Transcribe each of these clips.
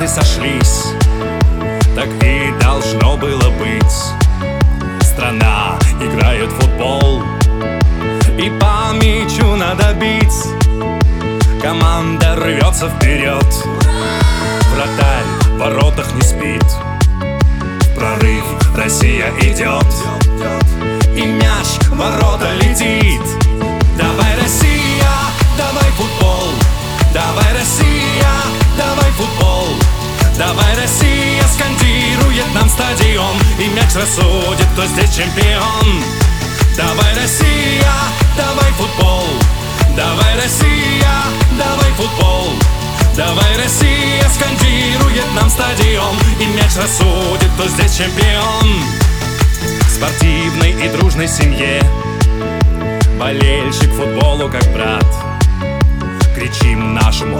звезды сошлись, так и должно было быть. Страна играет в футбол, и по мячу надо бить. Команда рвется вперед, вратарь в воротах не спит. В прорыв Россия идет, и мяч в ворота летит. Давай, Россия, давай футбол. Давай, Россия, давай футбол. Давай, Россия, скандирует нам стадион, и мяч рассудит, кто здесь чемпион. Давай, Россия, давай футбол. Давай, Россия, давай футбол. Давай, Россия, скандирует нам стадион, и мяч рассудит, кто здесь чемпион. В спортивной и дружной семье болельщик футболу как брат. Кричим нашему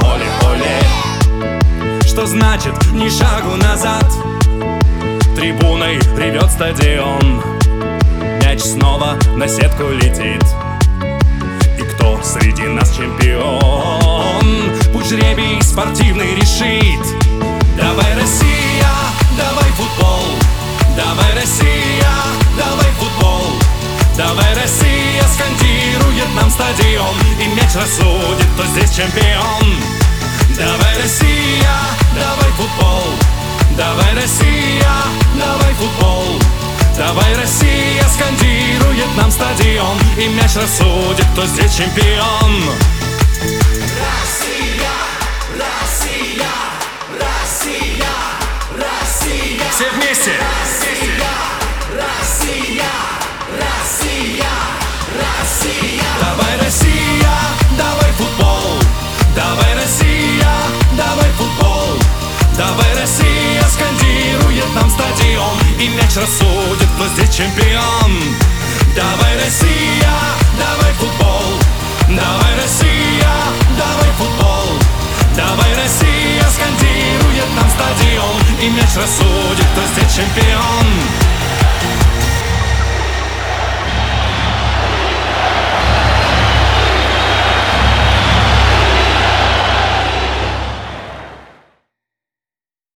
оле-оле, что значит ни шагу назад. Трибуной ревет стадион, мяч снова на сетку летит. И кто среди нас чемпион? Пусть жребий спортивный решит. Давай, Россия, давай футбол. Давай, Россия, давай футбол. Давай, Россия, скандирует нам стадион, и мяч рассудит, кто здесь чемпион. Давай, Россия, давай футбол. Давай, Россия, давай футбол. Давай, Россия, скандирует нам стадион, и мяч рассудит, кто здесь чемпион. Россия, Россия, Россия, Россия. Все вместе. Россия, Россия, Россия, Россия. Давай, Россия, давай футбол. Давай, Россия, давай футбол. Давай, Россия, скандирует нам стадион, и мяч рассудит, кто здесь чемпион. Давай, Россия, давай футбол. Давай, Россия, давай футбол. Давай, Россия, скандирует нам стадион, и мяч рассудит, кто здесь чемпион.